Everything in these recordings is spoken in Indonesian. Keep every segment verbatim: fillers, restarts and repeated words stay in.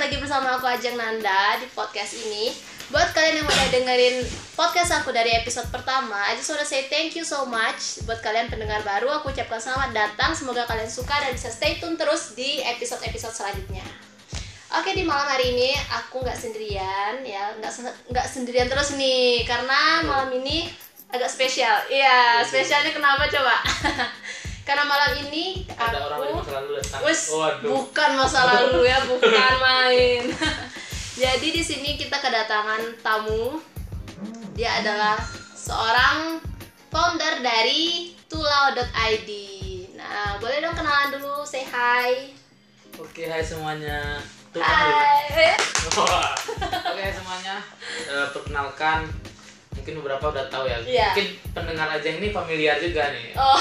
lagi bersama aku Ajeng Nanda di podcast ini. Buat kalian yang udah dengerin podcast aku dari episode pertama, I just wanna say thank you so much. Buat kalian pendengar baru, aku ucapkan selamat datang. Semoga kalian suka dan bisa stay tune terus di episode-episode selanjutnya. Oke, di malam hari ini aku nggak sendirian ya, nggak nggak sendirian terus nih, karena malam ini agak spesial. Iya, spesialnya kenapa coba? Karena malam ini ada aku orang dari masa lalu datang. Wes, Oh, aduh. bukan masa lalu ya, bukan main. Jadi di sini kita kedatangan tamu. Dia adalah seorang founder dari tulau dot i d. Nah, boleh dong kenalan dulu, say hi. Oke, hai semuanya. Tuh, Hai. Oke, hai semuanya. Eh, perkenalkan, mungkin beberapa udah tahu ya. Iya. Mungkin pendengar aja ini familiar juga nih. Oh.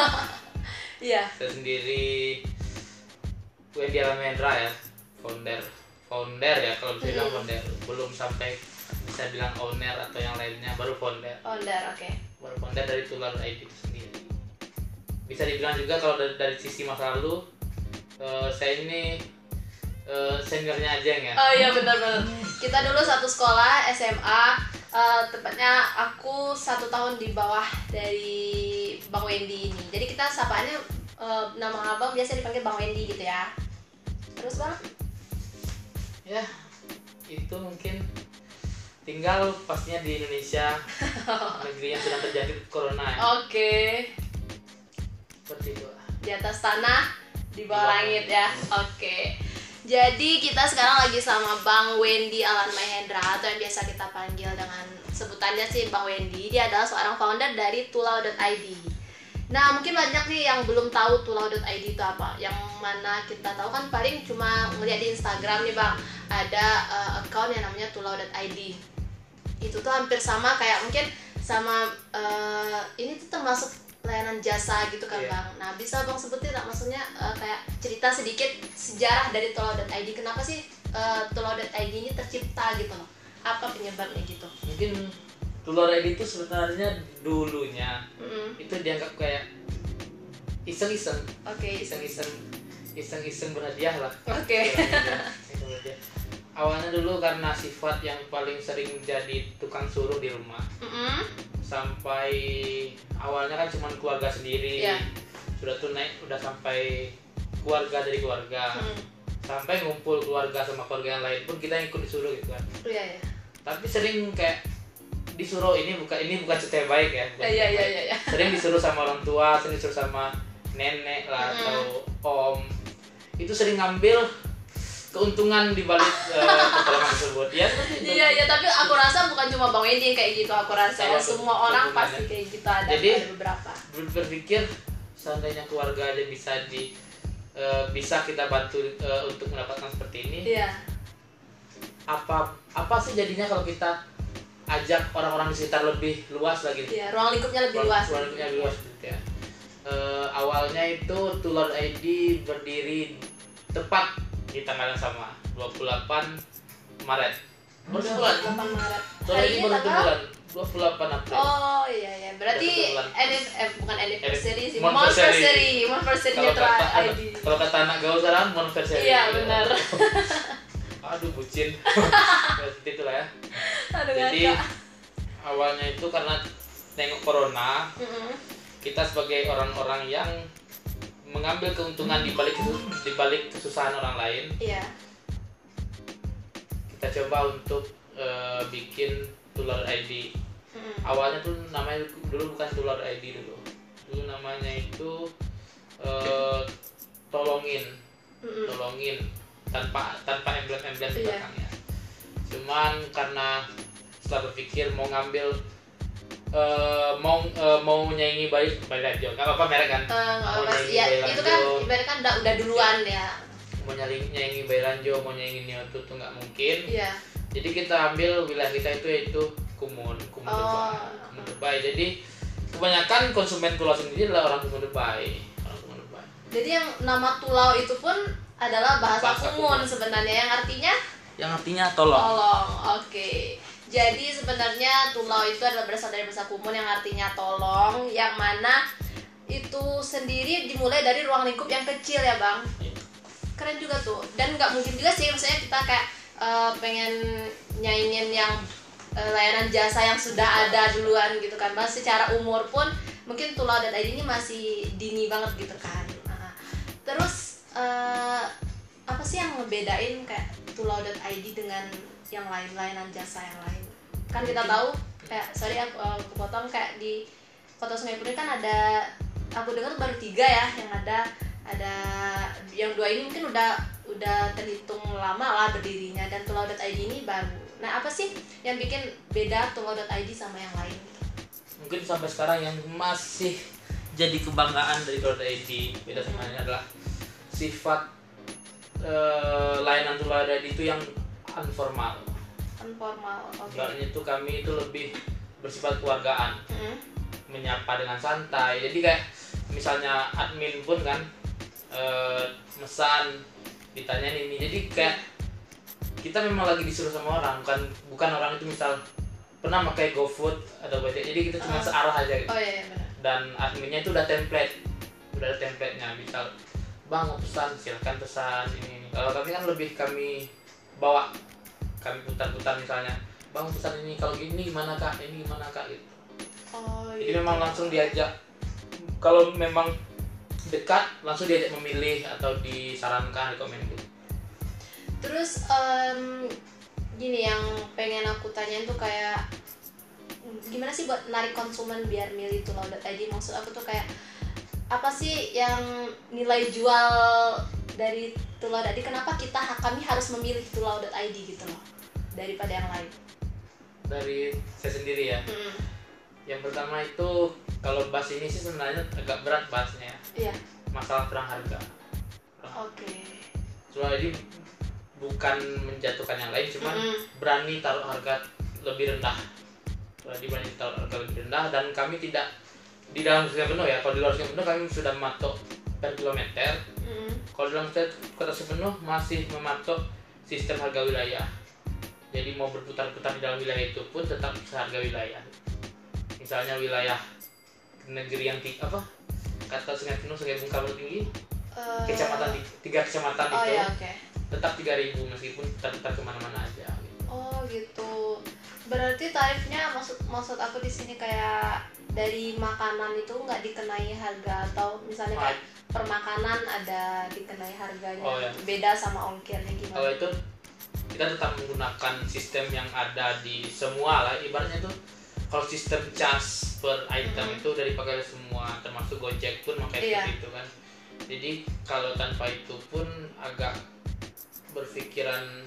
Iya. Saya sendiri Wendy Alamendra ya, founder. Founder ya, kalau bisa bilang Hmm. founder. Belum sampai bisa bilang owner atau yang lainnya, baru founder. Founder, oke. Baru founder dari tulau dot i d itu sendiri. Bisa dibilang juga kalau dari, dari sisi masa lalu, eh, saya ini eh, seniornya Ajeng ya. Oh iya, benar-benar. Kita dulu satu sekolah S M A. Uh, tepatnya aku satu tahun di bawah dari Bang Wendy ini. Jadi kita sapaannya uh, nama abang biasa dipanggil Bang Wendy gitu ya. Terus bang? Ya, itu mungkin tinggal pastinya di Indonesia, negeri yang sedang terjadi corona ya. Oke. Seperti itu. Di atas tanah, di bawah Di bawah langit ya. Oke. Jadi kita sekarang lagi sama Bang Wendy Alan Mahendra, atau yang biasa kita panggil dengan sebutannya sih Bang Wendy. Dia adalah seorang founder dari tulau dot i d. Nah, mungkin banyak nih yang belum tahu tulau dot i d itu apa. Yang mana kita tahu kan paling cuma ngeliat di Instagram nih Bang, ada uh, account yang namanya tulau dot i d. Itu tuh hampir sama kayak mungkin sama uh, ini tuh termasuk layanan jasa gitu kan. Iya. Bang. Nah, bisa Bang sebutin tak maksudnya uh, kayak cerita sedikit sejarah dari tulau dot i d. Kenapa sih uh, tulau dot i d ini tercipta gitu loh? Apa penyebabnya gitu? Mungkin tulau dot i d itu sebenarnya dulunya Mm-mm. itu dianggap kayak iseng-iseng, Oke. iseng-iseng, iseng-iseng berhadiah lah. Oke. Iseng berhadiah. Awalnya dulu karena sifat yang paling sering jadi tukang suruh di rumah. Mm-mm. Sampai awalnya kan cuma keluarga sendiri. Iya. Sudah tuh naik udah sampai keluarga dari keluarga. Mm. Sampai ngumpul keluarga sama keluarga yang lain pun kita ikut disuruh gitu kan. Iya, iya. Tapi sering kayak disuruh ini bukan ini bukan cerita yang baik ya. bukan Iya, cerita iya, baik. iya, iya. Sering disuruh sama orang tua, sering disuruh sama nenek lah Mm. atau om. Itu sering ngambil keuntungan di balik uh, pertolongan tersebut. Ya, seperti itu. Iya, iya, tapi aku rasa bukan cuma Bang Wendy yang kayak gitu, aku rasa ya, Sama tuh, semua orang hubungannya. pasti kayak gitu, ada, Jadi, ada beberapa. Ber- berpikir seandainya keluarga aja bisa di uh, bisa kita bantu uh, untuk mendapatkan seperti ini. Iya. Apa apa sih jadinya kalau kita ajak orang-orang di sekitar lebih luas lagi? Iya, ruang lingkupnya lebih Ruang- luas. ruang lingkupnya lebih luas gitu ya. Uh, awalnya itu tulau dot i d berdiri tepat di tanggal yang sama, dua puluh delapan Maret. Baru sebulan. delapan Maret. Tulau Hari ini ini baru tanggal? sebulan, dua puluh delapan April. Oh iya iya, berarti Udah sebulan. anif eh bukan anniversary sih, Monversary. monversary, monversary-nya Kalau tuh kata I D. kalau kata anak gaul sekarang monversary. Iya, benar. Aduh bucin. Seperti itulah ya. Aduh, Jadi ngaco. awalnya itu karena tengok corona, Mm-mm. kita sebagai orang-orang yang mengambil keuntungan di balik di balik kesusahan orang lain, Iya. kita coba untuk eh, bikin tulau dot i d. Mm-mm. Awalnya tuh namanya dulu bukan tulau dot i d dulu. Dulu namanya itu eh, tolongin, Mm-mm. tolongin tanpa tanpa emblem-emblem di Iya. belakangnya. Cuman karena setelah berpikir mau ngambil eh, mau eh, mau nyanyi bayi bayi radio, nggak apa-apa merek kan? Eh, nggak Mau apa sih nyanyi ya, Bayi itu kan Lanjo, ibaratnya kan udah, udah duluan ya. mau nyanyi nyanyi bayi lanjo, mau nyanyi nyoto tuh nggak mungkin. Iya. Jadi kita ambil wilayah kita itu yaitu Kumun, Kumun Oh. Dubai, Kumun Dubai. Jadi kebanyakan konsumen tulau sendiri adalah orang Kumun Dubai, orang Kumun Dubai. Jadi yang nama tulau itu pun adalah bahasa, Bahasa Kumun Kumun. sebenarnya, yang artinya Yang artinya tolong. tolong. Oke. Jadi sebenarnya tulau itu adalah berasal dari bahasa Kumun yang artinya tolong, yang mana itu sendiri dimulai dari ruang lingkup yang kecil ya Bang. keren juga tuh. Dan nggak mungkin juga sih maksudnya kita kayak uh, pengen nyaingin yang uh, layanan jasa yang sudah ada duluan gitu kan. Bahkan secara umur pun mungkin tulau dot i d ini masih dini banget gitu kan. Nah, terus uh, apa sih yang ngebedain kayak tulau dot i d dengan yang lain, layanan jasa yang lain? Kan kita tahu kayak sorry aku, aku potong kayak di Kota Sungai Putih kan ada, aku dengar baru tiga ya yang ada. Ada yang dua ini mungkin udah udah terhitung lama lah berdirinya, dan tulau dot i d ini baru. Nah, apa sih yang bikin beda tulau dot i d sama yang lain? Mungkin sampai sekarang yang masih jadi kebanggaan dari tulau dot i d beda sama ini adalah sifat uh, layanan tulau dot i d itu yang informal. Informal, oke. Soalnya itu kami itu lebih bersifat keluargaan, Mm-hmm. menyapa dengan santai. Jadi kayak misalnya admin pun kan uh, mesan ditanya ini, jadi kayak kita memang lagi disuruh sama orang, bukan bukan orang itu misal pernah pakai GoFood atau Gojek, jadi kita cuma Uh. searah aja gitu. Oh iya, iya benar. Dan adminnya itu udah template, udah ada template-nya, misal bang mau pesan silahkan pesan ini, ini. Kalau kami kan lebih kami bawa, kami putar-putar misalnya bang pesan ini, kalau gini gimana kak, ini gimana kak gitu. Oh, Jadi iya. memang langsung diajak, kalau memang dekat langsung diajak memilih atau disarankan, rekomend gitu. Terus um, gini yang pengen aku tanyain tuh kayak gimana sih buat narik konsumen biar milih tulau dot i d? Maksud aku tuh kayak apa sih yang nilai jual dari tulau dot i d? Kenapa kita kami harus memilih tulau dot i d gitu loh daripada yang lain? Dari saya sendiri ya. Hmm. Yang pertama itu kalau bahas ini sih sebenarnya agak berat bahasnya ya. Iya. Masalah perang harga. Oke. Soalnya ini bukan menjatuhkan yang lain, cuman Mm-mm. berani taruh harga lebih rendah. Berani berani taruh harga lebih rendah, dan kami tidak di dalam Sungai Penuh ya. Kalau di luar Sungai Penuh kami sudah mematok per kilometer. Mm-mm. Kalau di dalam Kota Sungai Penuh masih mematok sistem harga wilayah. Jadi mau berputar-putar di dalam wilayah itu pun tetap seharga wilayah. Misalnya wilayah negeri yang tinggi apa? Kata Sungai Penuh, Sungai Bungkal tinggi, Uh, kecamatan di tiga kecamatan oh itu ya oke. tetap tiga ribu meskipun putar-putar kemana-mana aja. Gitu. Oh gitu. Berarti tarifnya maksud maksud aku di sini kayak dari makanan itu nggak dikenai harga, atau misalnya kayak per makanan ada dikenai harganya. Oh, ya. Beda sama ongkirnya gimana? Kalau itu kita tetap menggunakan sistem yang ada di semua lah, ibaratnya tuh kalau sistem charge per item Mm-hmm. itu udah dipakai oleh semua, termasuk Gojek pun pakai Iya. seperti itu kan. Jadi kalau tanpa itu pun agak berpikiran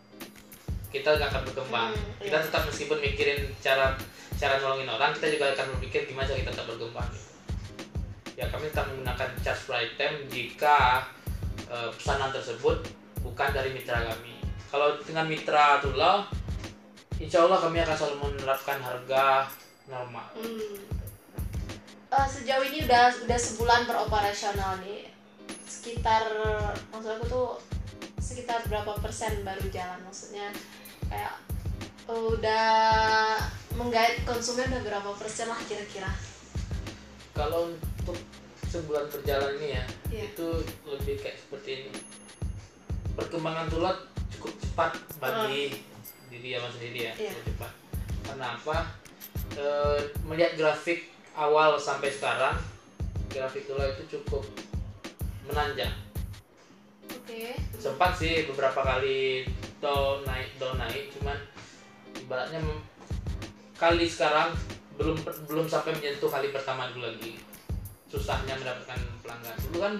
kita nggak akan berkembang. Hmm, Kita iya. tetap meskipun mikirin cara cara nolongin orang, kita juga akan berpikir gimana cara kita tetap berkembang. Gitu. Ya kami tetap menggunakan charge per item jika uh, pesanan tersebut bukan dari mitra kami. Kalau dengan mitra tulau, insya Allah kami akan selalu menerapkan harga normal. Hmm. Uh, sejauh ini udah udah sebulan beroperasional nih, sekitar maksud aku tuh sekitar berapa persen baru jalan, maksudnya kayak uh, udah menggait konsumen udah berapa persen lah kira-kira? Kalau untuk sebulan perjalanan ini ya, Iya. itu lebih kayak seperti ini. Perkembangan tulau cukup cepat bagi diri Yaman sendiri ya, Iya. cukup cepat. Kenapa? E, melihat grafik awal sampai sekarang, grafik tulau itu cukup menanjak. Oke. Sempat sih beberapa kali down naik down naik, cuman ibaratnya mem- kali sekarang belum belum sampai menyentuh kali pertama dulu lagi. Susahnya mendapatkan pelanggan. Dulu kan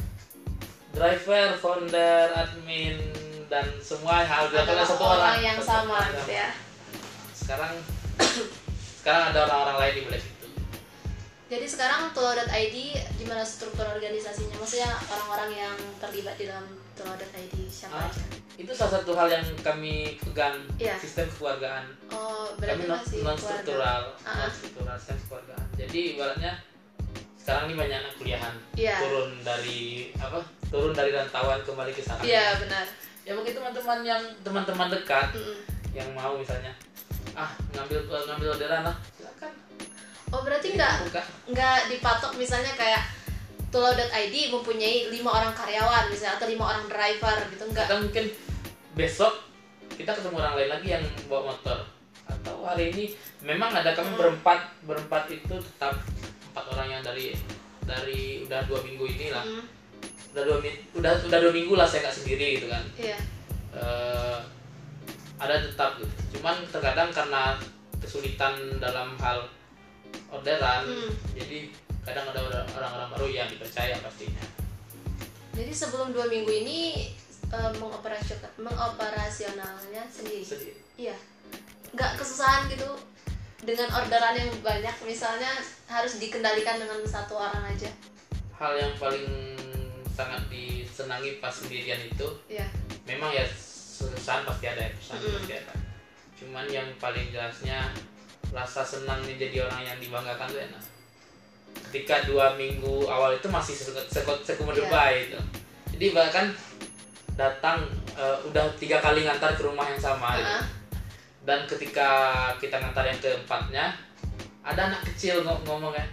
driver, founder, admin dan semua hal dilakukan Adalah satu orang orang yang satu sama orang. gitu ya. Sekarang sekarang ada orang-orang lain di balik itu. Jadi sekarang tulau dot i d gimana struktur organisasinya? Maksudnya orang-orang yang terlibat di dalam tulau dot i d siapa Ah, aja? itu salah satu hal yang kami pegang, Iya. sistem kekeluargaan. Oh, Kami berarti non masih non keluarga. struktural, Ah. non struktural sistem kekeluargaan. Jadi ibaratnya sekarang ini banyak anak kuliahan Iya. turun dari apa? Turun dari rantauan kembali ke sana. Iya, benar. Ya mungkin teman-teman yang teman-teman dekat Mm-mm. yang mau misalnya ah ngambil ngambil orderan lah silakan. Oh, berarti nggak Buka. nggak dipatok misalnya kayak tulau dot I D mempunyai lima orang karyawan misalnya atau lima orang driver gitu, enggak? Atau mungkin besok kita ketemu orang lain lagi yang bawa motor. Atau hari ini memang ada kami Hmm. berempat berempat itu tetap empat orang yang dari dari udah dua minggu ini lah. Hmm. Udah dua minggu udah udah dua minggu lah saya nggak sendiri gitu kan. Iya. Eh, ada tetap gitu. Cuman terkadang karena kesulitan dalam hal orderan, Hmm. jadi kadang ada orang- orang-orang baru yang dipercaya pastinya. Jadi sebelum dua minggu ini eh, mengoperasional mengoperasionalnya sendiri. Sedih. Iya. Nggak kesusahan gitu dengan orderan yang banyak, misalnya harus dikendalikan dengan satu orang aja. Hal yang paling sangat disenangi pas sendirian itu, Iya. memang ya kesusahan pasti ada, ya, kesusahan Mm-mm. pasti ada. Cuman yang paling jelasnya rasa senangnya jadi orang yang dibanggakan tuh enak. Ketika dua minggu awal itu masih sekumur Iya. debai itu. Jadi bahkan datang eh, udah tiga kali ngantar ke rumah yang sama gitu. Ah. Dan ketika kita ngantar yang keempatnya, ada anak kecil ng- ngomong kan,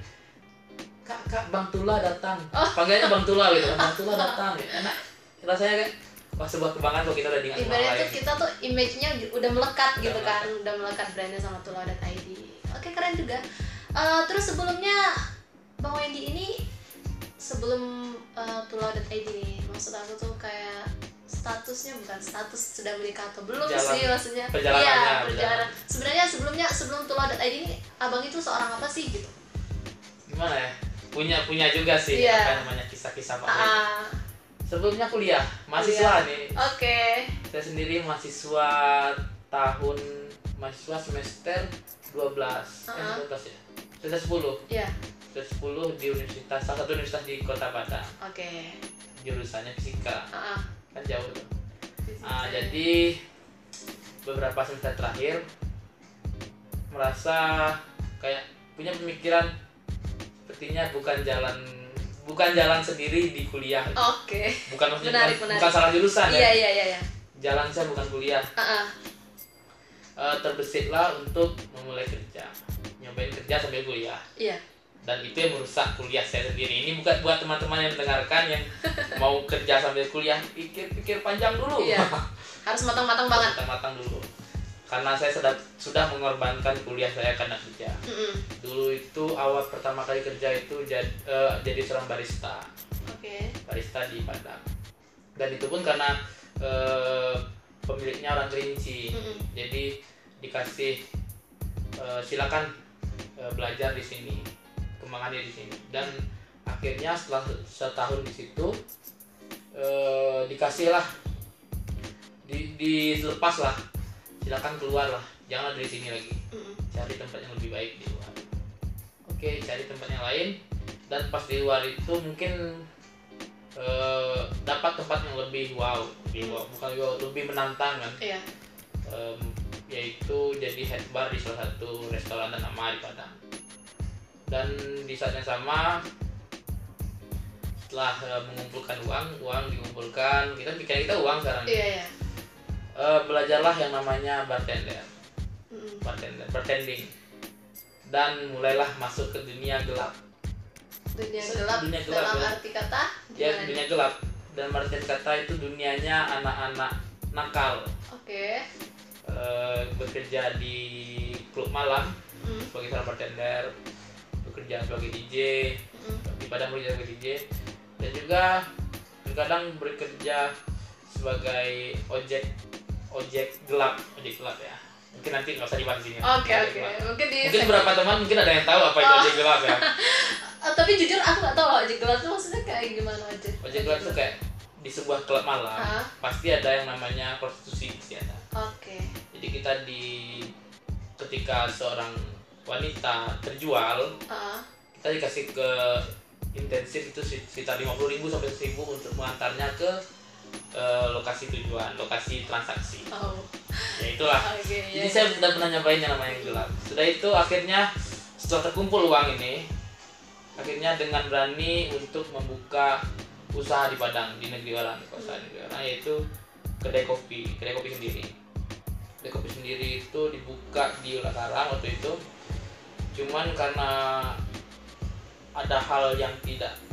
kak kak Bang Tula datang, Oh. panggilnya Bang Tula gitu, Bang Tula datang, enak rasanya kan, wah sebuah kebanggaan kalau kita udah diingat sama orang Ibaratnya tuh lain. kita tuh image-nya udah melekat Udah gitu kan, melekat. udah melekat brandnya sama tulau dot I D. Oke, keren juga. Eh, terus sebelumnya Bang Wendy ini sebelum uh, tulau dot I D nih, maksud aku tuh kayak statusnya bukan status sudah menikah atau belum Jalan- sih maksudnya. perjalanannya, Iya, perjalanan. perjalanan. Sebenarnya sebelumnya sebelum tulau dot I D ini abang itu seorang apa sih gitu? Gimana ya? Punya punya juga sih Iya. apa namanya kisah-kisah Pak Wei. Ah, Sebelumnya kuliah, mahasiswa nih. oke. Saya sendiri mahasiswa tahun mahasiswa semester dua belas, eh Uh-uh. dua belas ya. Semester sepuluh. Iya, Semester sepuluh di universitas, salah satu universitas di Kota Padang. oke. Jurusannya fisika. Ah, ah. Kan jauh tuh. Fisika. Nah, jadi beberapa semester terakhir merasa kayak punya pemikiran sepertinya bukan jalan bukan jalan sendiri di kuliah. Oke. Bukan maksudnya Menarik, bukan, menarik. bukan salah jurusan Iya, ya. iya, iya, iya. Jalan saya bukan kuliah. Ah, ah. Eh, terbesitlah untuk memulai kerja. Nyobain kerja sambil kuliah. Iya. Dan itu yang merusak kuliah saya sendiri. Ini bukan buat teman-teman yang mendengarkan yang mau kerja sambil kuliah, pikir-pikir panjang dulu. Iya. Harus matang-matang banget. Matang-matang dulu. Karena saya sudah sudah mengorbankan kuliah saya karena kerja. Mm-mm. Dulu itu awal pertama kali kerja itu jadi, eh, jadi seorang barista. Oke. Barista di Padang. Dan itu pun karena eh, pemiliknya orang Kerinci. Mm-mm. Jadi dikasih eh, silakan eh, belajar di sini, kembangannya di sini. Dan akhirnya setelah setahun di situ eh, dikasih lah, di, dilepas lah, silakan keluar lah, jangan dari sini lagi, Mm-mm. cari tempat yang lebih baik di luar. Oke, cari tempat yang lain. Dan pas di luar itu mungkin eh, dapat tempat yang lebih wow, lebih wow, bukan lebih wow, lebih menantang kan. Iya. Em, yaitu jadi head bar di salah satu restoran ternama di Padang. Dan di saat yang sama setelah eh, mengumpulkan uang, uang dikumpulkan, kita pikir kita uang sekarang. Iya, iya. Eh, belajarlah yang namanya bartender, Mm-mm. bartender, bartending, dan mulailah masuk ke dunia gelap. Dunia Se- gelap, dunia gelap, dalam ya. arti kata Ya, gimana? dunia gelap. Dan artian kata itu dunianya anak-anak nakal, Oke. eh, bekerja di klub malam Mm. sebagai seorang bartender, bekerja sebagai D J Mm. di Padang, bekerja sebagai D J, dan juga terkadang bekerja sebagai ojek ojek gelap ojek gelap ya. Mungkin nanti nggak usah dibahas di sini. Oke, Ojek oke. gelap. Mungkin di Mungkin beberapa teman mungkin ada yang tahu apa itu Oh. ojek gelap ya. Eh, tapi jujur aku nggak tahu ojek gelap itu maksudnya kayak gimana ojek. Ojek gelap itu kayak di sebuah klub malam Ah. pasti ada yang namanya prostitusi, pasti ada. Oke. Jadi kita di ketika seorang wanita terjual, Ah. kita dikasih ke intensif itu sekitar lima puluh ribu sampai seribu untuk mengantarnya ke eh, lokasi tujuan, lokasi transaksi. Oh. Ya itulah. Oke. Jadi ya, saya ya. sudah pernah nyobain yang namanya yang gelap. Sudah itu akhirnya setelah terkumpul uang ini, akhirnya dengan berani untuk membuka usaha di Padang, di negeri orang, di usaha negeri orang, yaitu kedai kopi, kedai kopi sendiri. Kedai kopi sendiri itu dibuka di Ulakarang waktu itu. Cuman karena ada hal yang tidak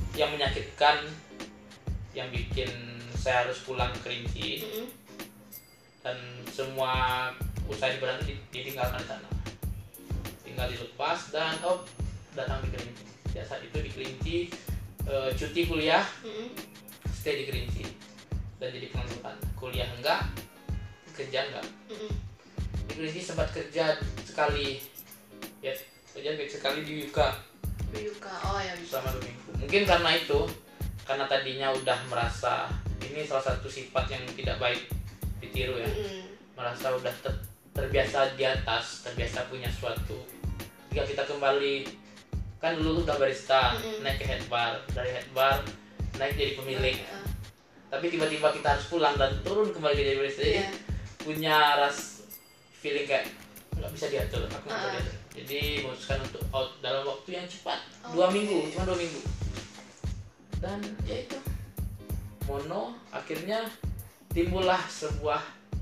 yang menyakitkan, yang bikin saya harus pulang ke Kerinci, Mm-mm. dan semua usaha berarti ditinggalkan di sana, tinggal dilepas dan oh datang di Kerinci. Ya saat itu di Kerinci uh, cuti kuliah, Mm-mm. stay di Kerinci dan jadi pengangguran. Kuliah enggak, kerja enggak. Mm-mm. Di Kerinci sempat kerja sekali, ya kerja sekali di U K Yuka, oh ya bisa. selama dua minggu. Mungkin karena itu, karena tadinya udah merasa ini salah satu sifat yang tidak baik ditiru ya, Mm-mm. merasa udah ter- terbiasa di atas, terbiasa punya suatu. Ketika kita kembali, kan dulu udah barista, Mm-mm. naik ke head bar, dari head bar naik jadi pemilik. Uh, Tapi tiba-tiba kita harus pulang dan turun kembali ke jadi barista. Jadi Iya. punya ras feeling kayak nggak bisa diatur, aku nggak bisa Uh-uh. diatur. Jadi memutuskan untuk out dalam waktu yang cepat, dua Oke. minggu, cuma dua minggu. Dan ya itu, mono akhirnya timbullah sebuah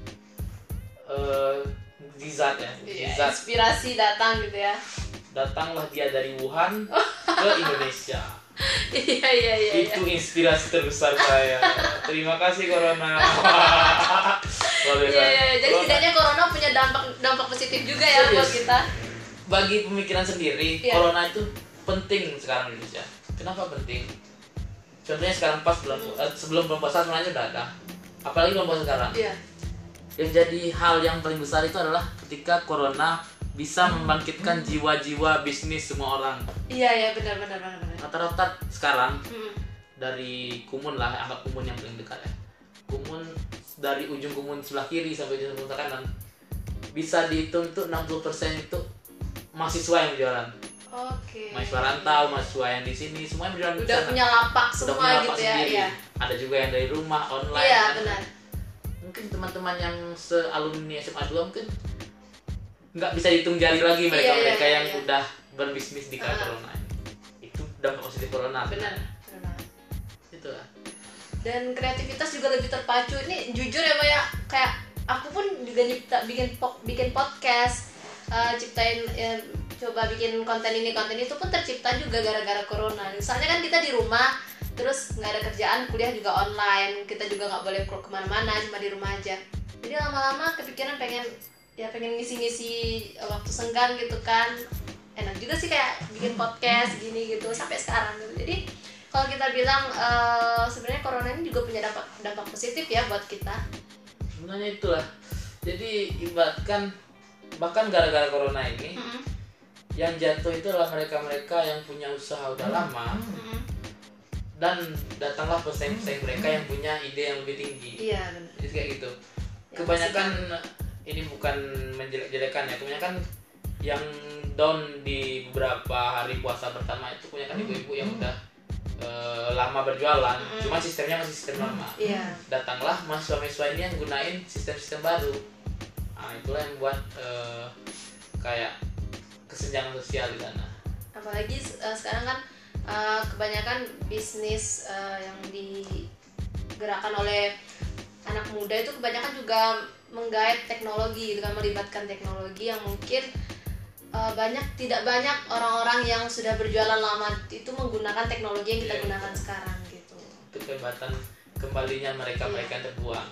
uh, mukjizat ya, Iya, mukjizat. inspirasi datang gitu ya. Datanglah dia dari Wuhan ke Indonesia. Iya iya iya. Itu inspirasi terbesar saya. Terima kasih Corona. Luar biasa. Iya iya. Jadi Corona- setidaknya corona punya dampak dampak positif juga ya buat Serius. kita. Bagi pemikiran sendiri, Iya. corona itu penting sekarang di Indonesia. Kenapa penting? Contohnya sekarang pas bulan Hmm. eh, sebelum bulan puasa sebenarnya udah ada. Apalagi bulan puasa sekarang. Iya. Yang jadi hal yang paling besar itu adalah ketika corona bisa membangkitkan jiwa-jiwa bisnis semua orang. Iya iya benar benar benar benar. Rata-rata sekarang Hmm. dari Kumun lah, anggap Kumun yang paling dekat ya. Kumun dari ujung Kumun sebelah kiri sampai ujung sebelah kanan bisa dihitung tuh enam puluh persen itu mahasiswa yang berjualan. Oke. Mahasiswa rantau, mahasiswa yang di sini, semuanya berjualan di Udah sana. punya lapak Udah semua punya lapak gitu ya. sendiri. Iya. Ada juga yang dari rumah, online. Iya kan. benar. Mungkin teman-teman yang se-alumni S M A dua mungkin nggak bisa dihitung jari lagi mereka-mereka iya, yang iya. udah berbisnis di kala Ah. corona ini. Itu dampak positif corona. Benar. Benar banget. Itu lah. Dan kreativitas juga lebih terpacu. Ini jujur ya Mbak ya, kayak aku pun juga nyipta bikin po- bikin podcast, eh, ciptain ya, coba bikin konten ini konten itu pun tercipta juga gara-gara corona. Misalnya kan kita di rumah, terus nggak ada kerjaan, kuliah juga online, kita juga nggak boleh keluar kemana-mana, cuma di rumah aja. Jadi lama-lama kepikiran pengen ya pengen ngisi-ngisi waktu senggang gitu kan. Enak juga sih kayak bikin podcast gini gitu sampai sekarang gitu. Jadi kalau kita bilang eh, sebenarnya corona ini juga punya dampak dampak positif ya buat kita. Sebenarnya itulah. Jadi ibaratkan bahkan gara-gara corona ini Mm-mm. yang jatuh itu adalah mereka-mereka yang punya usaha udah lama Mm-mm. dan datanglah pesaing-pesaing mereka yang punya ide yang lebih tinggi. Iya benar. Jadi kayak gitu. Ya, Kebanyakan ini bukan menjelek-jelekan ya, kebanyakan yang down di beberapa hari puasa pertama itu kebanyakan ibu-ibu yang udah eh, lama berjualan, Mm-mm. cuma sistemnya masih sistem lama. Iya. Datanglah mahasiswa-mahasiswa ini yang gunain sistem-sistem baru. Nah, itulah yang buat eh, kayak kesenjangan sosial di sana. Apalagi eh, sekarang kan eh, kebanyakan bisnis eh, yang digerakkan oleh anak muda itu kebanyakan juga menggait teknologi gitu kan, melibatkan teknologi yang mungkin eh, banyak tidak banyak orang-orang yang sudah berjualan lama itu menggunakan teknologi yang kita Iya. gunakan sekarang gitu. Itu kehebatan kembalinya mereka-mereka yang terbuang.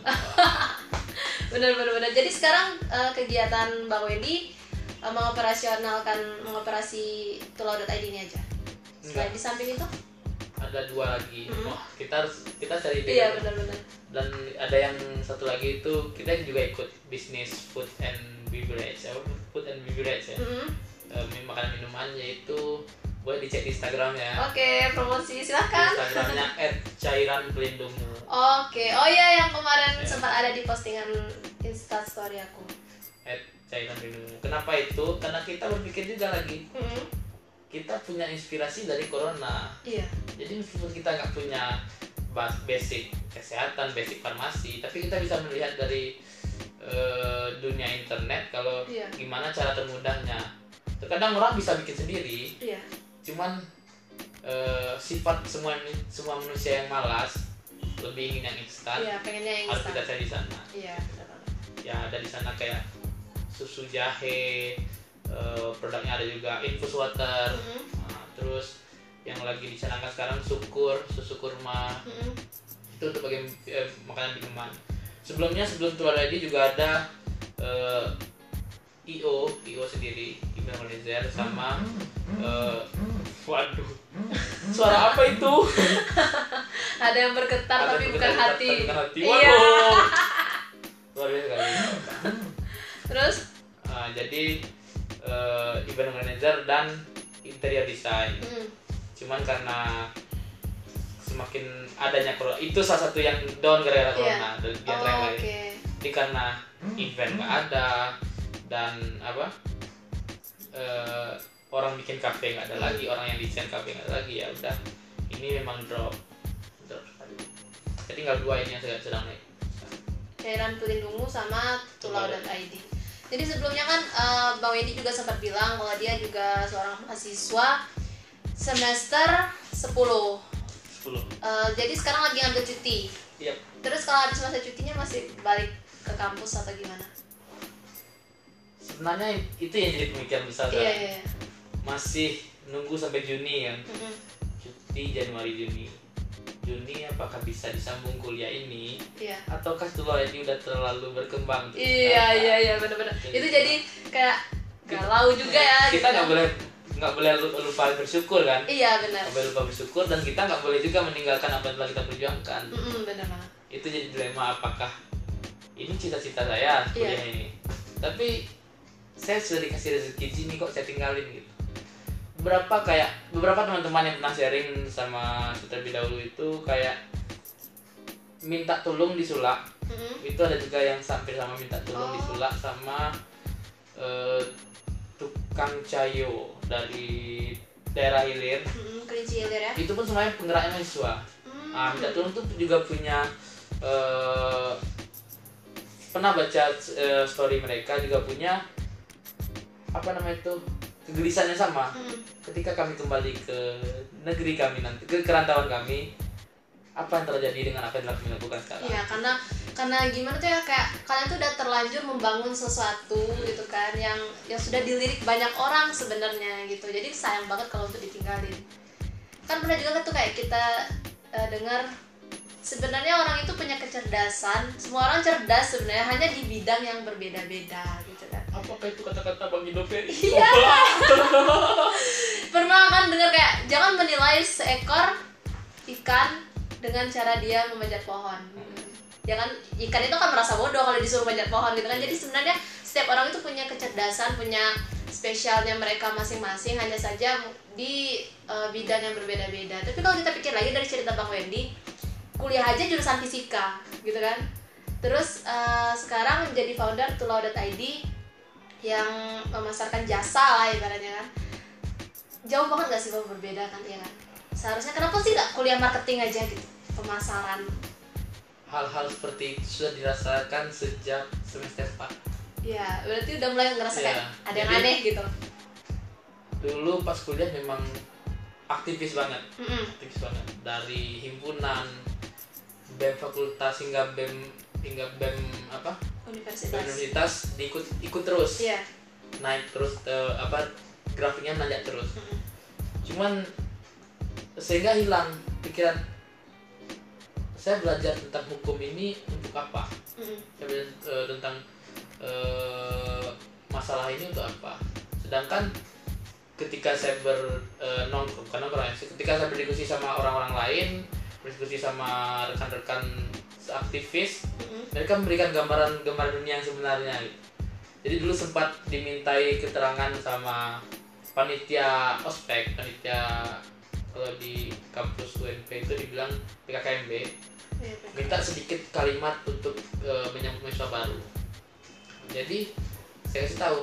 Benar-benar benar. Jadi sekarang eh, kegiatan Bang Wendy eh, mengoperasionalkan mengoperasi tulau dot i d ini aja. Selain di samping itu? Ada dua lagi. Mm-mm. Wah, kita harus kita cari ide. Iya benar-benar. Dan ada yang satu lagi itu kita juga ikut bisnis food and beverage, apa food and beverage ya. Mm-mm. Eh, makanan minuman, yaitu boleh dicek di Instagramnya. Oke, promosi Di silakan. Instagramnya et cairan pelindungmu. Oke, oh iya yang kemarin Ya. sempat ada di postingan Insta story aku. et cairan pelindungmu. Kenapa itu? Karena kita berpikir juga lagi, Mm-mm. kita punya inspirasi dari corona. Iya. Jadi meskipun kita nggak punya bas- basic kesehatan, basic farmasi, tapi kita bisa melihat dari eh, dunia internet kalau Iya. gimana cara termudahnya. Terkadang orang bisa bikin sendiri, Iya. cuman eh, sifat semua semua manusia yang malas lebih ingin yang instan, Iya, pengennya yang harus instan. kita cari di sana. Iya, benar banget. Ya ada di sana kayak susu jahe, eh, produknya ada juga infus water. Mm-mm. Nah, terus yang lagi dicanangkan sekarang syukur, susu kurma. Mm-mm. Itu untuk bagian eh, makanan minuman. Sebelumnya sebelum Tulad I D juga ada eh, I O, I O sendiri, event organizer sama eh, waduh. Suara apa itu? Ada yang bergetar Ada tapi bukan bergetar, hati. tapi bukan hati. Iya. Waduh. Luar biasa sekali. Terus Nah, jadi eh, event organizer dan interior design. mm, Cuman karena semakin adanya corona, itu salah satu yang down gara-gara Iya. corona dan di antara yang oh, lain. oke. Jadi karena event nggak ada dan apa eh, orang bikin kafe nggak ada lagi, orang yang desain kafe nggak ada lagi, ya udah ini memang drop drop sekali. Jadi tinggal dua ini yang sedang sedang naik. Cairan pelindungmu sama Tulau dot I D. Jadi sebelumnya kan eh, Bang Wendy juga sempat bilang kalau dia juga seorang mahasiswa semester sepuluh. sepuluh. Eh, jadi sekarang lagi ambil cuti. Iya. Terus kalau habis masa cutinya masih balik ke kampus atau gimana? Sebenarnya itu yang jadi pemikiran besar. Iya, kan? iya, iya. Masih nunggu sampai Juni kan. Mm-mm. Cuti Januari Juni. Juni apakah bisa disambung kuliah ini? Iya. Ataukah Tulad I D udah terlalu berkembang? untuk Iya, kita? iya, iya, benar-benar. Jadi- Itu jadi kayak galau juga ya. Kita gitu. nggak boleh nggak boleh lupa bersyukur kan? Iya, benar. Nggak boleh lupa bersyukur, dan kita nggak boleh juga meninggalkan apa yang telah kita perjuangkan. Mm-mm, benar banget. Itu jadi dilema, apakah ini cita-cita saya kuliah Iya. ini, tapi saya sudah dikasih rezeki sini kok saya tinggalin gitu. Beberapa kayak beberapa teman-teman yang pernah sharing sama kita lebih dahulu itu kayak minta tolong disulak. Mm-mm. Itu ada juga yang sampai sama minta tolong Oh. disulak sama eh, tukang cayo dari daerah hilir. Mm-mm, Kerinci Hilir ya. Itu pun semuanya penggeraknya mahasiswa. Mm. Nah, minta tolong tuh juga punya eh, pernah baca eh, story mereka juga punya apa namanya itu kegelisahan yang sama. Mm. Ketika kami kembali ke negeri kami nanti, ke kerantauan kami, apa yang terjadi dengan apa yang telah kami lakukan sekarang? Iya, karena karena gimana tuh ya, kayak kalian tuh udah terlanjur membangun sesuatu gitu kan yang yang sudah dilirik banyak orang sebenarnya gitu. Jadi sayang banget kalau untuk ditinggalin. Kan pernah juga kan tuh kayak kita eh, dengar sebenarnya orang itu punya kecerdasan. Semua orang cerdas sebenarnya, hanya di bidang yang berbeda-beda gitu kan. Apakah itu kata-kata Bang Indoferi? Iya. Pernah kan dengar kayak jangan menilai seekor ikan dengan cara dia memanjat pohon. Jangan, ikan itu kan merasa bodoh kalau disuruh manjat pohon gitu kan. Jadi sebenarnya setiap orang itu punya kecerdasan, punya spesialnya mereka masing-masing, hanya saja di uh, bidang yang berbeda-beda. Tapi kalau kita pikir lagi dari cerita Bang Wendy, kuliah aja jurusan fisika gitu kan. Terus uh, sekarang menjadi founder Tulau dot I D yang memasarkan jasa lah ibaratnya kan. Jauh banget gak sih kalau berbeda kan, ya kan? Seharusnya kenapa sih gak kuliah marketing aja gitu, pemasaran? Hal-hal seperti itu sudah dirasakan sejak semester empat. Ya, berarti udah mulai ngerasa Iya. kayak ada yang Jadi- aneh gitu. Dulu pas kuliah memang aktivis banget, Mm-mm. aktivis banget dari himpunan, B E M fakultas hingga B E M hingga B E M apa? Universitas. Universitas diikut ikut terus. Iya. Naik terus eh, apa grafiknya nanjak terus. Mm-mm. Cuman sehingga hilang pikiran, saya belajar tentang hukum ini untuk apa? Mm-mm. Saya belajar eh, tentang eh, masalah ini untuk apa? Sedangkan ketika saya ber eh, nongkrong, bukan nongkrong ya, ketika saya berdiskusi sama orang-orang lain, berdiskusi sama rekan-rekan aktivis, Mm-mm. mereka memberikan gambaran gambaran dunia yang sebenarnya gitu. Jadi dulu sempat dimintai keterangan sama panitia ospek, panitia kalau di kampus U N P itu dibilang P K K M B, Iya, benar. minta sedikit kalimat untuk e, menyambut mahasiswa baru. Jadi saya kasih tahu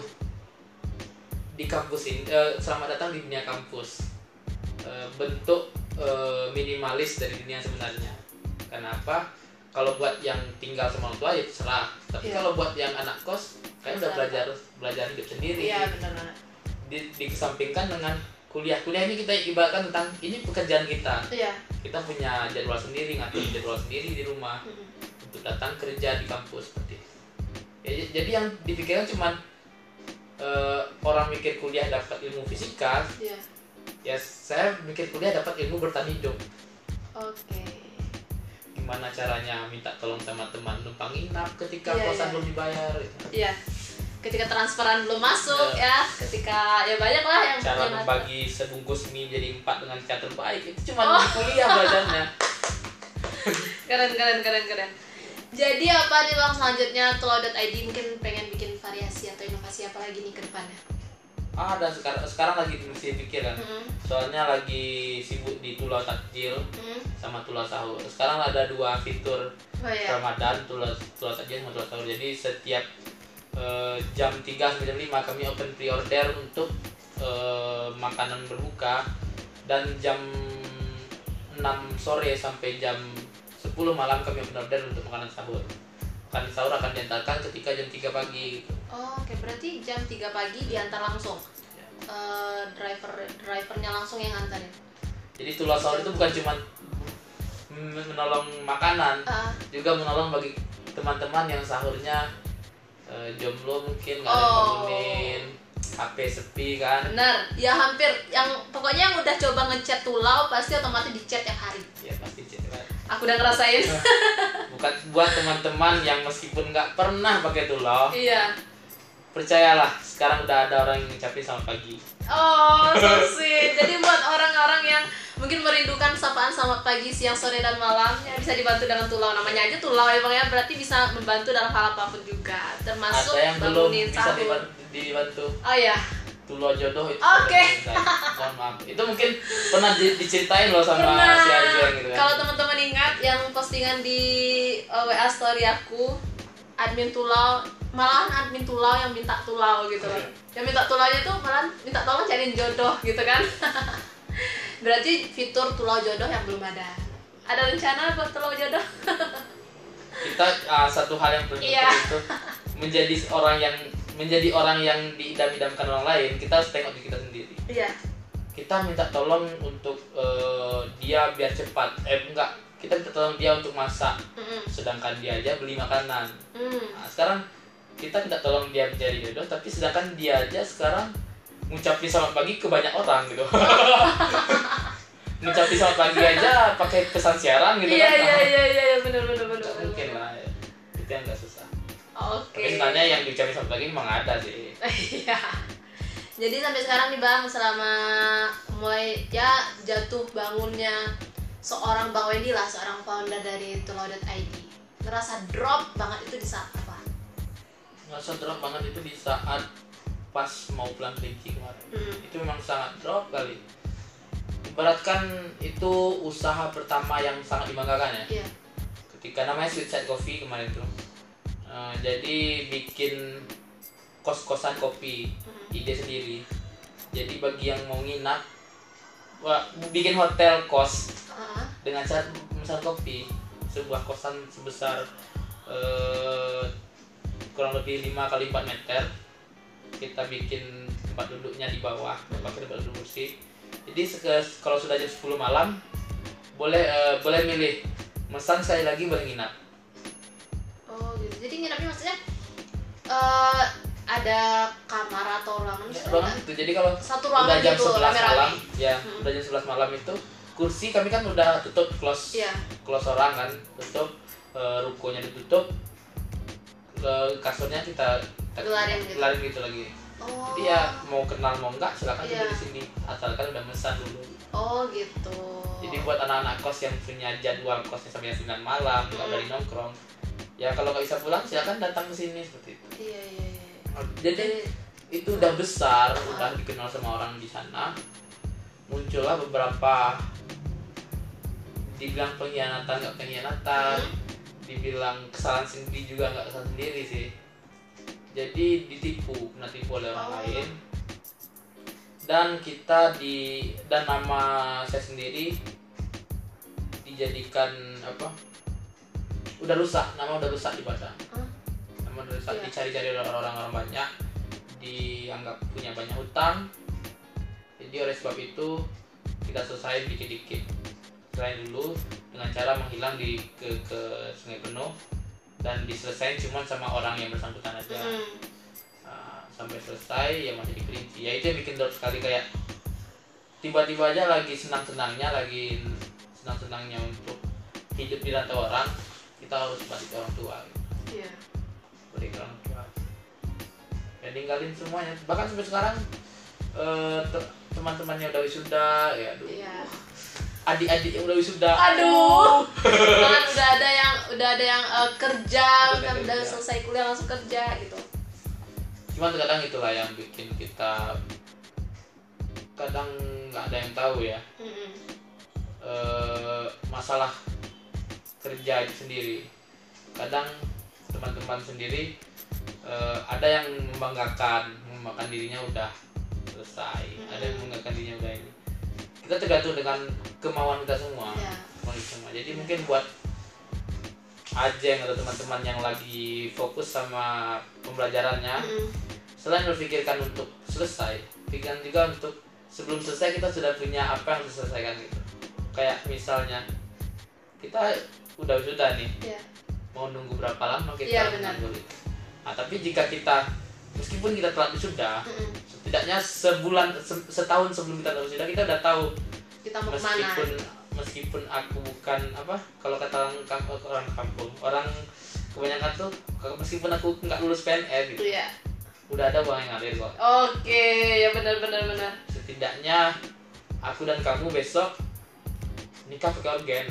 di kampus ini, e, selamat datang di dunia kampus, e, bentuk e, minimalis dari dunia sebenarnya. Kenapa? Kalau buat yang tinggal sama orang tua ya terserah, tapi Iya. kalau buat yang anak kos kayak udah Terserah. belajar belajar hidup sendiri. Iya, benar banget. Di, dikesampingkan dengan kuliah kuliah ini kita ibaratkan tentang ini pekerjaan kita. Iya. Kita punya jadwal sendiri, ngatur jadwal sendiri di rumah Mm-mm. untuk datang kerja di kampus seperti itu. Ya, j- jadi yang dipikirkan cuman eh, orang mikir kuliah dapat ilmu fisika, Iya. Ya saya bikin kuliah dapat ilmu bertahan hidup. Oke. Gimana caranya minta tolong sama teman numpang nginap ketika Iya, kosan iya. belum dibayar gitu. Iya. Ketika transferan belum masuk ya, ketika ya banyak lah yang Cara yang membagi sebungkus mie jadi empat dengan cara terbaik itu cuma Oh. di kuliah belajarnya. keren keren keren keren. Jadi apa nih Bang selanjutnya tulau dot i d mungkin pengen bikin variasi atau inovasi apa lagi nih ke depannya? Ah, dan sekarang sekarang lagi mesti pikir kan. Mm-hmm. Soalnya lagi sibuk di tulau takjil Mm-hmm. sama tulau sahur. Sekarang ada dua fitur Oh iya. Ramadan, tulau tulau takjil sama tulau sahur. Jadi setiap eh, jam tiga sampai jam lima kami open pre-order untuk eh, makanan berbuka, dan jam enam sore sampai jam sepuluh malam kami open order untuk makanan sahur. Makanan sahur akan diantarkan ketika jam tiga pagi. Oh, oke, berarti jam tiga pagi diantar langsung. Ya. Eh, driver drivernya langsung yang nganterin. Jadi tulau sahur itu bukan cuma menolong makanan, Ah. juga menolong bagi teman-teman yang sahurnya eh, jomblo mungkin nggak ada yang Oh. bangunin, H P sepi kan. Benar, ya hampir yang pokoknya yang udah coba ngechat tulau pasti otomatis di-chat tiap hari. Ya pasti chat kan. Aku udah ngerasain. Bukan buat teman-teman yang meskipun nggak pernah pakai tulau, Iya. percayalah sekarang udah ada orang yang ngucapin selamat pagi. Oh, so sweet. Jadi buat orang-orang yang mungkin merindukan sapaan selamat pagi, siang, sore, dan malam ya bisa dibantu dengan tulau. Namanya aja tulau ya Bang ya, berarti bisa membantu dalam hal apapun juga, termasuk Ada yang belum bangunin bisa sahur. dibantu, dibantu. Oh ya. Tulau jodoh itu. Oke. Mohon maaf. Itu mungkin pernah di- diceritain loh sama Pernah. si Ajeng gitu kan. Kalau teman-teman ingat yang postingan di uh, W A story aku, admin tulau, malahan admin tulau yang minta tulau gitu kan. Yang minta tulaunya tuh malah minta tolong cariin jodoh gitu kan. Berarti fitur tulau jodoh yang belum ada. Ada rencana buat tulau jodoh? Kita ah, satu hal yang penting Iya. itu menjadi orang yang menjadi orang yang diidam-idamkan orang lain, kita harus tengok di kita sendiri. Iya. Kita minta tolong untuk eh, dia biar cepat. Eh enggak, kita minta tolong dia untuk masak. Mm-mm. Sedangkan dia aja beli makanan. Mm. Nah, sekarang kita minta tolong dia mencari jodoh, tapi sedangkan dia aja sekarang ngucapin selamat pagi ke banyak orang gitu. Ngucapin selamat pagi aja pakai pesan siaran gitu Iya kan. iya iya iya benar benar benar. Nggak mungkin lah ya. Itu yang nggak susah. Oke. Tapi sebenarnya yang diucapin selamat pagi memang ada sih. Iya. Jadi sampai sekarang nih Bang, selama mulai ya jatuh bangunnya seorang Bang Wendy lah, seorang founder dari tulau dot i d, ngerasa drop banget itu di saat apa? Ngerasa drop banget itu di saat pas mau pulang kelinci kemarin. Hmm. Itu memang sangat drop kali. Ibaratkan itu usaha pertama yang sangat dibanggakan ya. Iya. Ketika namanya Sweet Side Coffee kemarin tuh. Uh, jadi bikin kos-kosan kopi, Hmm. ide sendiri. Jadi bagi yang mau nginap, wah, bikin hotel kos Ah, dengan cara memesan kopi, sebuah kosan sebesar uh, kurang lebih lima kali empat meter. Kita bikin tempat duduknya di bawah, pakai tempat duduk bersih. Jadi seke- kalau sudah jam sepuluh malam boleh uh, boleh milih mesan sekali lagi boleh nginap. oh gitu. Jadi nginapnya maksudnya eh ada kamar atau ruangan Ya, maksudnya ruangan itu. Jadi kalau satu udah ruangan jam gitu sebelas rame-rame. malam, ya Hmm. udah jam sebelas malam itu kursi kami kan udah tutup close Iya. close orang kan, tutup uh, rukonya ditutup, uh, kasurnya kita, kita Gelarin gitu. gelarin gitu lagi. Oh. Jadi ya mau kenal mau enggak silakan Iya. tidur di sini asalkan udah mesan dulu. Oh gitu. Jadi buat anak-anak kos yang punya jadwal kosnya sampai jam sembilan malam nggak Hmm. dari nongkrong, ya kalau nggak bisa pulang silakan datang ke sini seperti itu. Iya iya iya. Jadi itu udah besar, udah dikenal sama orang di sana. Muncullah beberapa, dibilang pengkhianatan nggak pengkhianatan, Hmm. dibilang kesalahan sendiri juga nggak kesalahan sendiri sih. Jadi ditipu, kena tipu oleh orang Oh. lain. Dan kita di dan nama saya sendiri dijadikan apa? Udah rusak, nama udah rusak di Padang. Hah? Nama udah rusak, Iya. dicari-cari oleh orang-orang banyak, dianggap punya banyak hutang. Jadi oleh sebab itu kita selesai dikit-dikit. Selain dulu dengan cara menghilang di ke ke Sungai Penuh dan diselesaikan cuma sama orang yang bersangkutan aja. Mm. Nah, sampai selesai ya masih di Kerinci. Ya itu yang bikin drop sekali, kayak tiba-tiba aja lagi senang-senangnya, lagi senang-senangnya untuk hidup di rantau orang, kita harus balik ke orang tua gitu. Iya. Balik ke orang tua ya, ninggalin semuanya. Bahkan sampai sekarang eh, te- teman-temannya udah wisuda ya, aduh. Iya. Adik-adik yang udah wisuda, Aduh, kan udah ada yang udah ada yang uh, kerja, Udah kan udah kerja. selesai kuliah langsung kerja gitu. cuman kadang itulah yang bikin kita kadang nggak ada yang tahu ya. Mm-mm. Eh, masalah kerja itu sendiri, kadang teman-teman sendiri eh, ada yang membanggakan membanggakan dirinya udah selesai, Mm-mm. ada yang membanggakan dirinya udah ini. Kita tergantung dengan kemauan kita semua, Ya. kemauan kita semua. Jadi mungkin buat Ajeng atau teman-teman yang lagi fokus sama pembelajarannya, Mm-mm. selain berpikirkan untuk selesai, pikirkan juga untuk sebelum selesai kita sudah punya apa yang harus diselesaikan gitu. Kayak misalnya kita udah sudah nih, Iya. mau nunggu berapa lama kita Iya, benar. menanggung itu. Nah, tapi jika kita meskipun kita telat wisuda, Mm-mm. setidaknya sebulan se- setahun sebelum kita telat wisuda kita udah tahu. Kita mau kemana? Meskipun meskipun aku bukan apa, kalau kata orang kamp- orang kampung, orang kebanyakan tuh meskipun aku nggak lulus P N S gitu, Iya. udah ada uang yang ngalir kok. Oke, ya benar benar benar. Setidaknya aku dan kamu besok nikah pakai organ.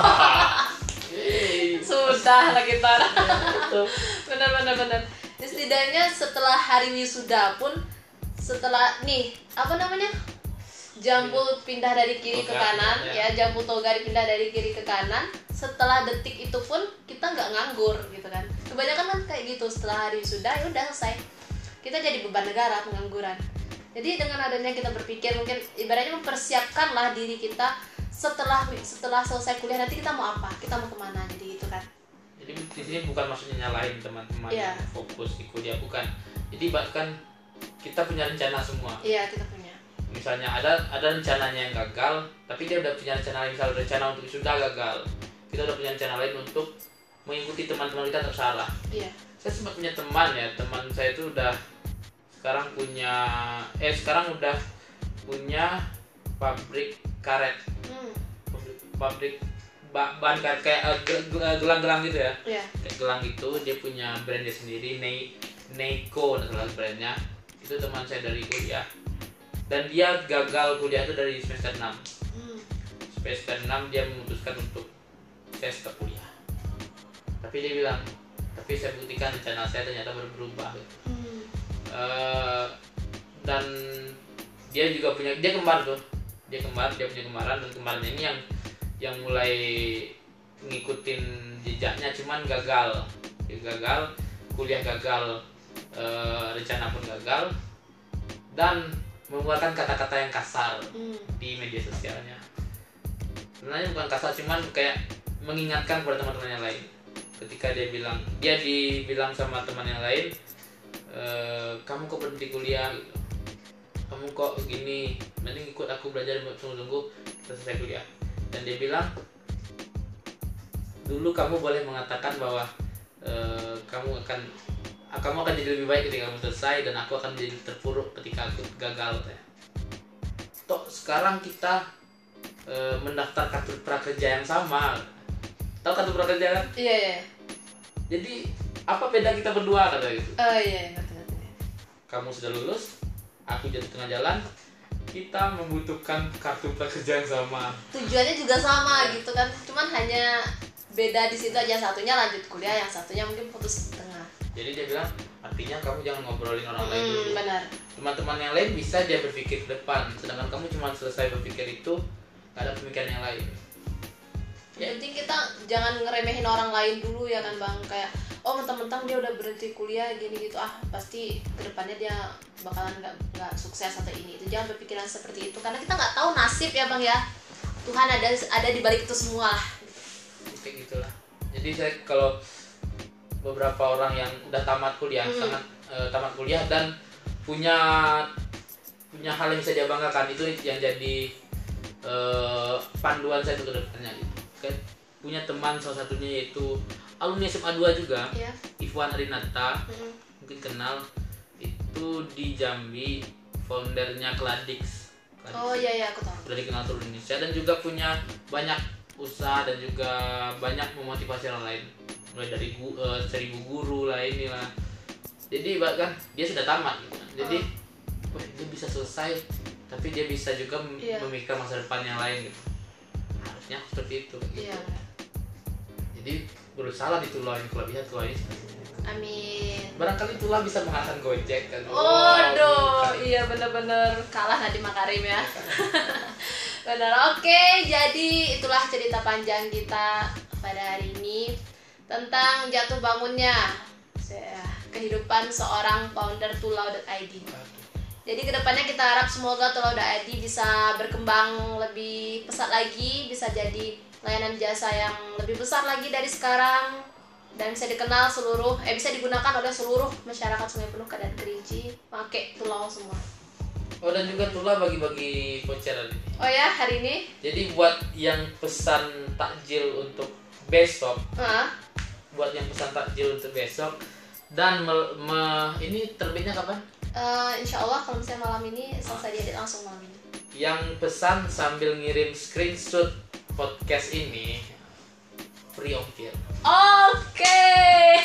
Yeay. Sudah lah kita. Itu. Benar benar benar. Ya, setidaknya setelah hari wisuda pun, setelah nih apa namanya, jambul pindah dari kiri ke Toga, kanan, ya. ya jambul toga dipindah dari kiri ke kanan. Setelah detik itu pun kita nggak nganggur gitu kan. Kebanyakan kan kayak gitu, setelah hari wisuda ya udah selesai. Kita jadi beban negara, pengangguran. Jadi dengan adanya kita berpikir, mungkin ibaratnya mempersiapkanlah diri kita setelah setelah selesai kuliah nanti kita mau apa, kita mau kemana, jadi gitu kan. Jadi di sini bukan maksudnya nyalahin teman-teman Iya. yang fokus di kuliah, bukan. Jadi bahkan kita punya rencana semua. Iya, kita punya. Misalnya ada ada rencananya yang gagal, tapi dia udah punya rencana lain. Misalnya rencana untuk wisuda gagal, kita udah punya rencana lain untuk mengikuti teman-teman kita tersalah. Iya. Saya sempat punya teman ya, teman saya itu udah sekarang punya eh sekarang udah punya pabrik karet, Hmm. pabrik, pabrik ba- bahan karet kayak eh, gel- gel- gelang-gelang gitu ya, Iya. kayak gelang gitu. Dia punya brandnya sendiri, Nei Neiko salah brandnya. Itu teman saya dari kuliah, dan dia gagal kuliah itu dari semester enam. Hmm. Semester enam dia memutuskan untuk saya stop kuliah, tapi dia bilang, tapi saya buktikan rencana saya ternyata baru berubah gitu. Hmm. Eh, dan dia juga punya, dia kembar tuh, dia kembar, dia punya kembaran, dan kembarannya ini yang yang mulai ngikutin jejaknya, cuman gagal, dia gagal, kuliah gagal, eh, rencana pun gagal, dan mengeluarkan kata-kata yang kasar Hmm. di media sosialnya. Sebenarnya bukan kasar, cuman kayak mengingatkan kepada teman-teman yang lain. Ketika dia bilang, dia dibilang sama teman yang lain, e, kamu kok berhenti kuliah gitu. Kamu kok gini, mending ikut aku belajar tunggu-tunggu selesai kuliah. Dan dia bilang, dulu kamu boleh mengatakan bahwa e, kamu akan kamu akan jadi lebih baik ketika kamu selesai, dan aku akan menjadi terpuruk ketika aku gagal. Toh sekarang kita e, mendaftar kartu prakerja yang sama. Tahu kartu prakerja kan? Iya, iya. Jadi apa beda kita berdua, kata gitu. Oh iya, ngerti ngerti. Kamu sudah lulus, aku jatuh tengah jalan, kita membutuhkan kartu prakerja yang sama. Tujuannya juga sama gitu kan, cuman hanya beda di situ aja, satunya lanjut kuliah, yang satunya mungkin putus di tengah. Jadi dia bilang, artinya kamu jangan ngobrolin orang lain dulu. Hmm, benar. Teman-teman yang lain bisa dia berpikir ke depan, sedangkan kamu cuma selesai berpikir itu, gak ada pemikiran yang lain. Yang penting kita jangan ngeremehin orang lain dulu ya kan Bang, kayak oh mentang-mentang dia udah berhenti kuliah gini gitu, ah pasti kedepannya dia bakalan nggak nggak sukses atau ini itu. Jangan berpikiran seperti itu, karena kita nggak tahu nasib ya Bang ya. Tuhan ada ada di balik itu semua lah. Kayak gitulah. Jadi saya kalau beberapa orang yang udah tamat kuliah, Hmm. sangat eh, tamat kuliah dan punya punya hal yang bisa dia banggakan, itu yang jadi eh, panduan saya untuk kedepannya gitu. Kayak punya teman salah satunya yaitu alumni S M A dua juga, Iya. Ivan Arinata, Mm-mm. mungkin kenal, itu di Jambi, foundernya Kladix. kan. Oh iya iya aku tahu. Sudah dikenal seluruh Indonesia dan juga punya banyak usaha dan juga banyak memotivasi orang lain, mulai dari gu, uh, seribu guru lah inilah. Jadi bahkan dia sudah tamat gitu. Jadi oh. wah, dia bisa selesai tapi dia bisa juga yeah. memikirkan masa depan yang lain gitu. Harusnya seperti itu gitu. Yeah. Jadi berusaha ditulain kelebihan tulain. Amin. Barangkali itulah bisa mengalahkan Gojek kan. Oh, doh, iya benar-benar kalah Nadiem Makarim ya. Benar. Oke, jadi itulah cerita panjang kita pada hari ini tentang jatuh bangunnya kehidupan seorang founder tulau dot i d. Jadi kedepannya kita harap semoga tulau dot i d bisa berkembang lebih pesat lagi, bisa jadi layanan jasa yang lebih besar lagi dari sekarang dan bisa dikenal seluruh, eh bisa digunakan oleh seluruh masyarakat Sungai Penuh dan Kerinci, pakai tulau semua. Oh dan juga Tula bagi-bagi voucher ini. Oh ya hari ini? Jadi buat yang pesan takjil untuk besok, uh. buat yang pesan takjil untuk besok dan me, me, ini terbitnya kapan? Uh, insya Allah kalau misalnya malam ini selesai diedit langsung malam ini. Yang pesan sambil ngirim screenshot podcast ini free ongkir. Oke. Okay.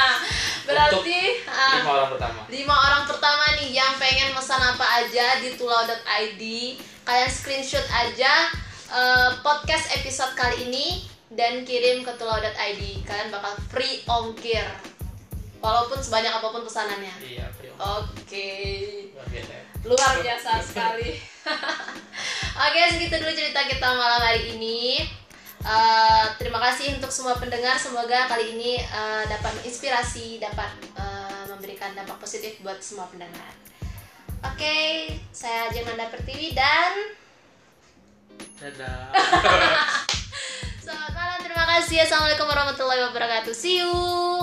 Berarti uh, lima orang pertama. Lima orang pertama nih yang pengen pesan apa aja di tulau dot i d, kalian screenshot aja uh, podcast episode kali ini dan kirim ke tulau dot i d. Kalian bakal free ongkir. Walaupun sebanyak apapun pesanannya. Iya, free ongkir. Oke. Okay. Luar biasa. Luar biasa sekali. Oke, okay, segitu dulu cerita kita malam hari ini. Uh, terima kasih untuk semua pendengar. Semoga kali ini uh, dapat menginspirasi, dapat uh, memberikan dampak positif buat semua pendengar. Oke, okay, saya Jemanda Pertiwi dan dadah. Selamat malam, terima kasih. Assalamualaikum warahmatullahi wabarakatuh. See you.